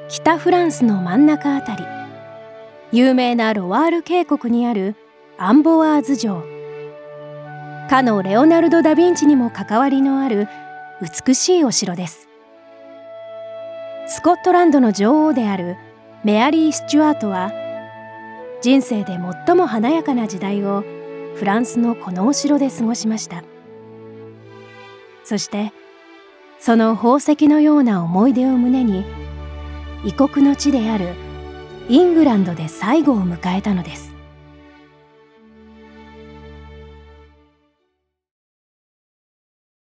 北フランスの真ん中あたり、有名なロワール渓谷にあるアンボワーズ城。かのレオナルド・ダ・ヴィンチにも関わりのある美しいお城です。スコットランドの女王であるメアリー・スチュアートは、人生で最も華やかな時代をフランスのこのお城で過ごしました。そしてその宝石のような思い出を胸に、異国の地であるイングランドで最後を迎えたのです。